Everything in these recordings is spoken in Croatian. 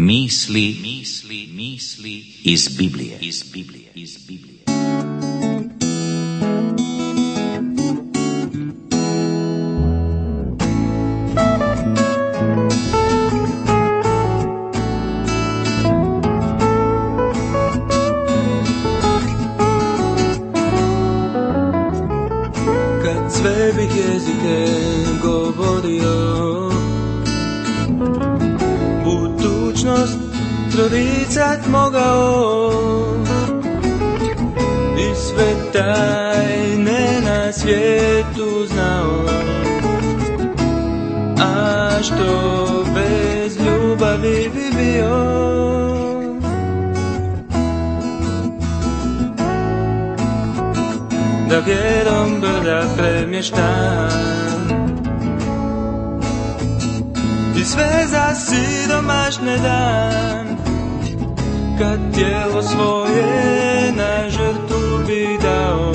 Misli iz Biblije. Kad sve bih jezike govorio, budućnost proricat mogao i sve tajne na svijetu znao, a što bez ljubavi bi bio. Da vjerom brda premještam i sve za siromašne dam, kad tijelo svoje na žrtvu bi dao,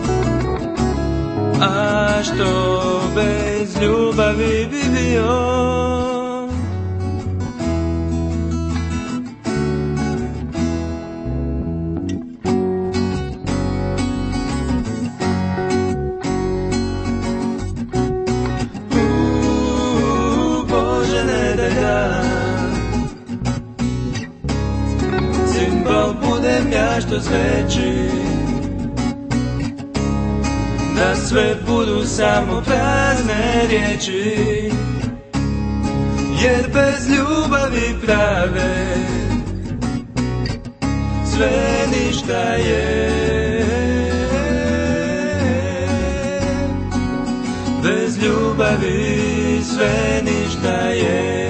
a što bez ljubavi bi bio. Budem ja što zveči, da sve budu samo prazne riječi, jer bez ljubavi prave sve ništa je. Bez ljubavi sve ništa je.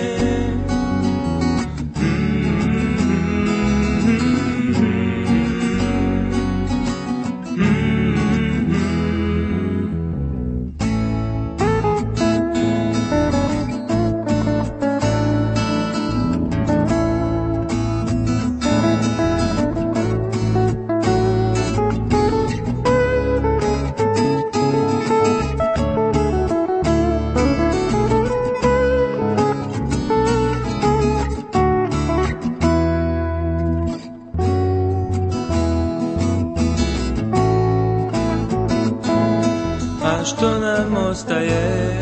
Što nam ostaje?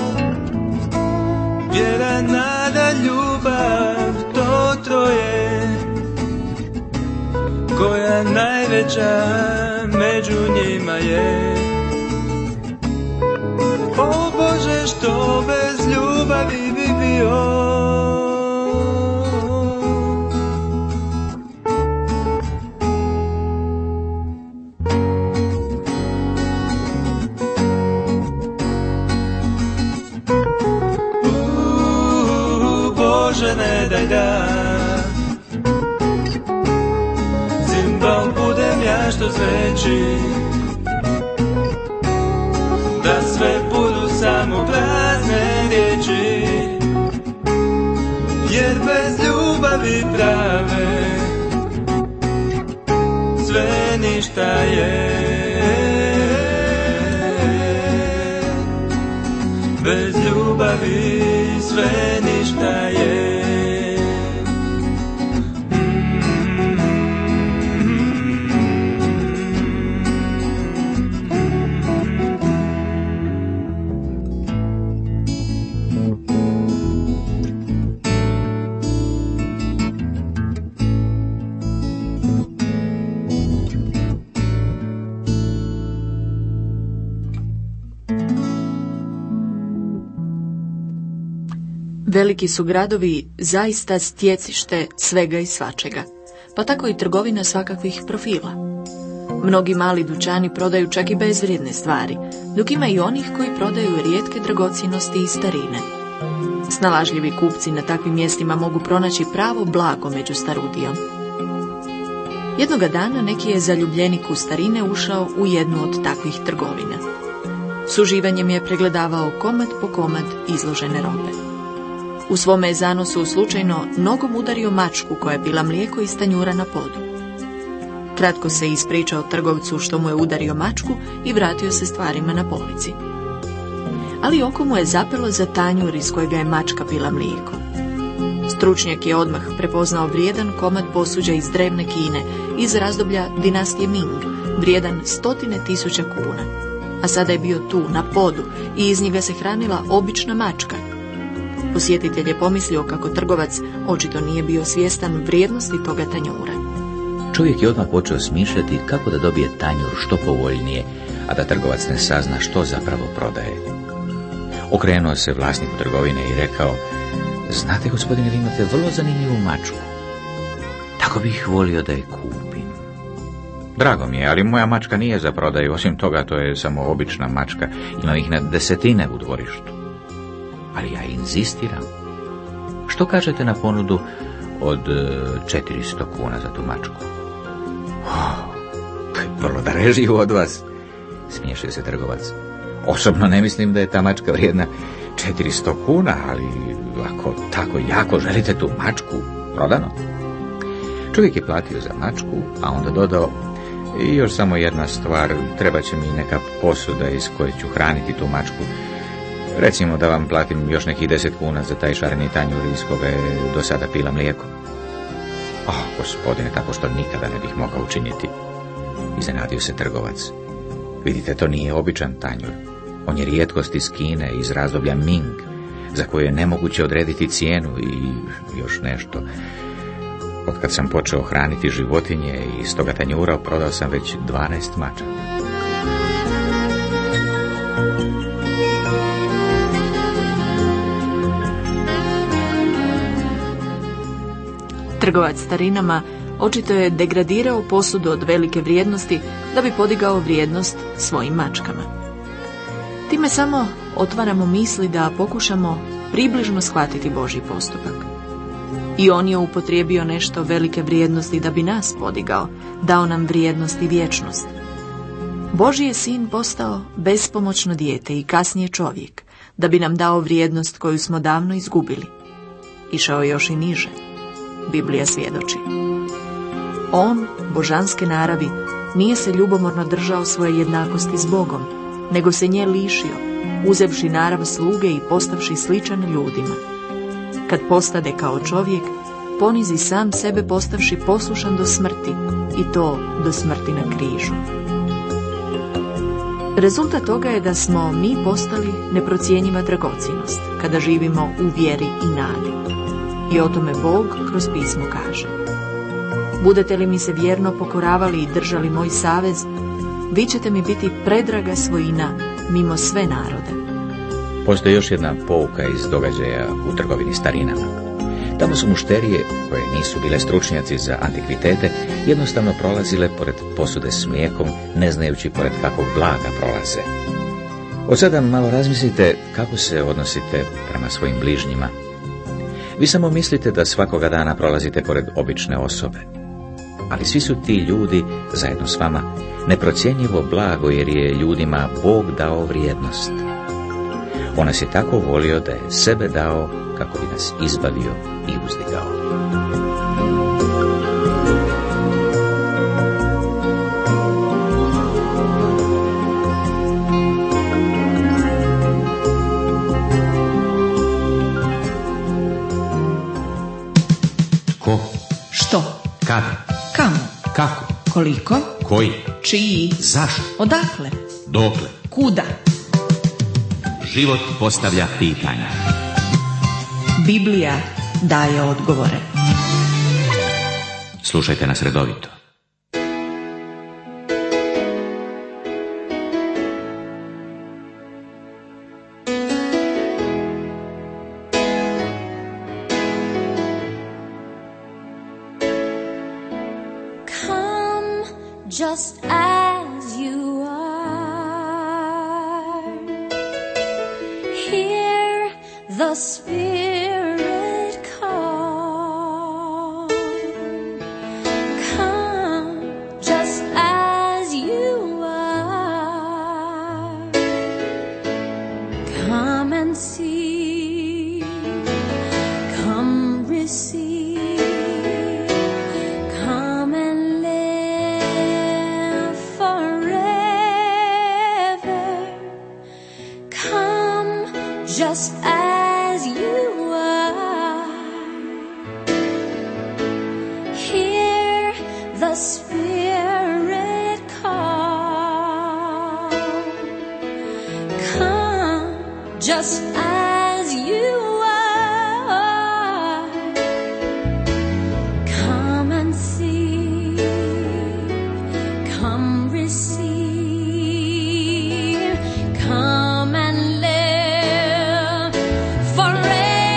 Vjera, nada, ljubav, to troje, koja najveća među njima je. O Bože, što bez ljubavi bi bio? Ne daj da zimbom budem ja što zveči, da sve budu samo prazne riječi, jer bez ljubavi prave sve ništa je. Bez ljubavi sve ništa je. Veliki su gradovi zaista stjecište svega i svačega, pa tako i trgovina svakakvih profila. Mnogi mali dućani prodaju čak i bezvrijedne stvari, dok ima i onih koji prodaju rijetke dragocjenosti i starine. Snalažljivi kupci na takvim mjestima mogu pronaći pravo blago među starudijom. Jednoga dana neki je zaljubljenik u starine ušao u jednu od takvih trgovina. S uživanjem je pregledavao komad po komad izložene robe. U svome je zanosu slučajno nogom udario mačku koja je bila mlijeko iz tanjura na podu. Kratko se ispričao trgovcu što mu je udario mačku i vratio se stvarima na polici. Ali oko mu je zapelo za tanjur iz kojega je mačka pila mlijeko. Stručnjak je odmah prepoznao vrijedan komad posuđa iz drevne Kine, iz razdoblja dinastije Ming, vrijedan 100.000 kuna. A sada je bio tu, na podu, i iz njega se hranila obična mačka. Posjetitelj je pomislio kako trgovac očito nije bio svjestan vrijednosti toga tanjura. Čovjek je odmah počeo smišljati kako da dobije tanjur što povoljnije, a da trgovac ne sazna što zapravo prodaje. Okrenuo se vlasniku trgovine i rekao: znate, gospodine, vi imate vrlo zanimljivu mačku. Tako bih volio da je kupim. Drago mi je, ali moja mačka nije za prodaju, osim toga to je samo obična mačka, imam ih na desetine u dvorištu. Ali ja inzistiram. Što kažete na ponudu od 400 kuna za tu mačku? Vrlo darežljivo od vas, smiješio se trgovac. Osobno ne mislim da je ta mačka vrijedna 400 kuna, ali ako tako jako želite tu mačku, prodano. Čovjek je platio za mačku, a onda dodao: i još samo jedna stvar, treba će mi neka posuda iz koje ću hraniti tu mačku. Recimo da vam platim još nekih 10 kuna za taj šareni tanjur iz koga je do sada pila mlijeko. Gospodine, tako što nikada ne bih mogao učiniti, iznenadio se trgovac. Vidite, to nije običan tanjur. On je rijetkost iz Kine, iz razdoblja Ming, za koju je nemoguće odrediti cijenu i još nešto. Otkad sam počeo hraniti životinje i iz toga tanjura prodao sam već 12 mačaka. Trgovac starinama očito je degradirao posudu od velike vrijednosti da bi podigao vrijednost svojim mačkama. Time samo otvaramo misli da pokušamo približno shvatiti Božji postupak. I on je upotrijebio nešto velike vrijednosti da bi nas podigao, dao nam vrijednost i vječnost. Božji je sin postao bespomoćno dijete i kasnije čovjek, da bi nam dao vrijednost koju smo davno izgubili. Išao je još i niže. Biblija svjedoči. On, božanske naravi, nije se ljubomorno držao svoje jednakosti s Bogom, nego se nje lišio, uzevši narav sluge i postavši sličan ljudima. Kad postade kao čovjek, ponizi sam sebe postavši poslušan do smrti, i to do smrti na križu. Rezultat toga je da smo mi postali neprocjenjiva dragocjenost, kada živimo u vjeri i nadi. I o tome Bog kroz pismo kaže: budete li mi se vjerno pokoravali i držali moj savez, vi ćete mi biti predraga svojina mimo sve narode. Postoji još jedna pouka iz događaja u trgovini starinama. Tamo su mušterije, koje nisu bile stručnjaci za antikvitete, jednostavno prolazile pored posude s mlijekom, ne znajući pored kakvog blaga prolaze. Od sada malo razmislite kako se odnosite prema svojim bližnjima. Vi samo mislite da svakoga dana prolazite pored obične osobe. Ali svi su ti ljudi, zajedno s vama, neprocjenjivo blago, jer je ljudima Bog dao vrijednost. On nas je tako volio da je sebe dao kako bi nas izbavio i uzdigao. Ko? Što? Kad? Kamo? Kako? Koliko? Koji? Čiji? Zašto? Odakle? Dokle? Kuda? Život postavlja pitanja. Biblija daje odgovore. Slušajte nas redovito. Come just as you are. Hear the Spirit call. Come just as you are. Come and see. Come receive. Come and live forever. Come just as you are. the Spirit call. Come just as you are. Come and see. Come receive. Come and live forever.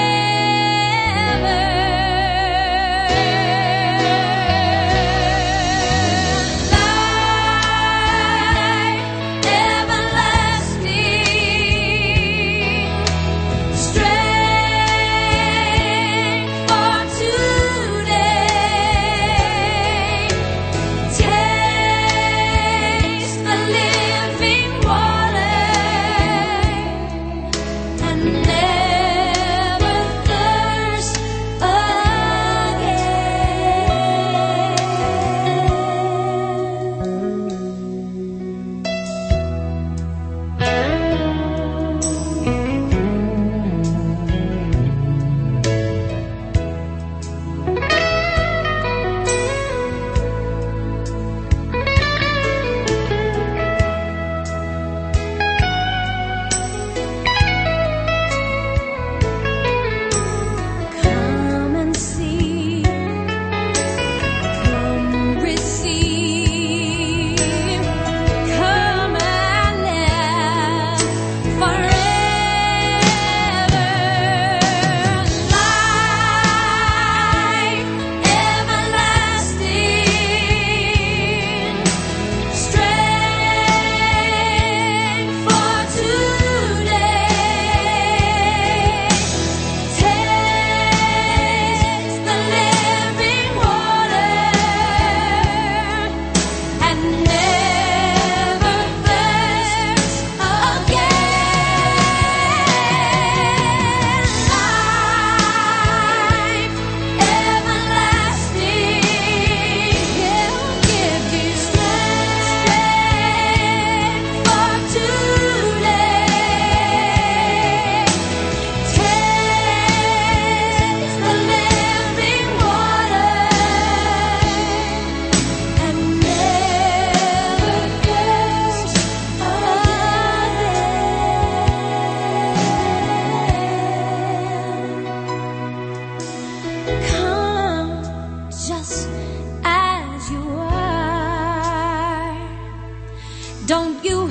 Don't you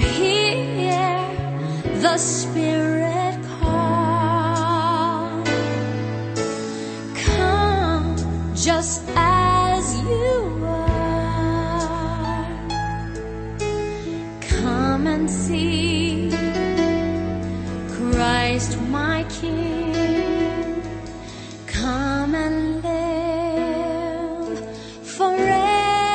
hear the Spirit call? Come just as you are. Come and see Christ my King. Come and live forever.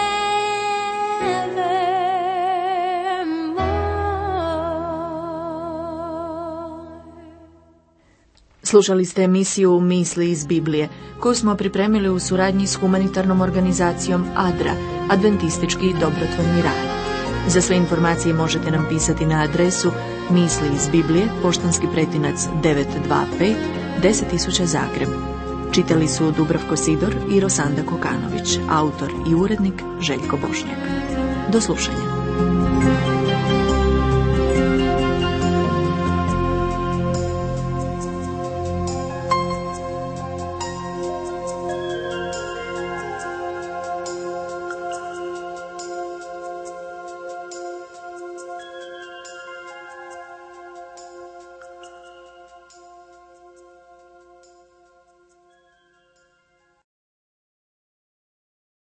Slušali ste emisiju Misli iz Biblije, koju smo pripremili u suradnji s humanitarnom organizacijom ADRA, Adventistički dobrotvorni rad. Za sve informacije možete nam pisati na adresu Misli iz Biblije, poštanski pretinac 925 10000 Zagreb. Čitali su Dubravko Sidor i Rosanda Kokanović, autor i urednik Željko Bošnjak. Do slušanja.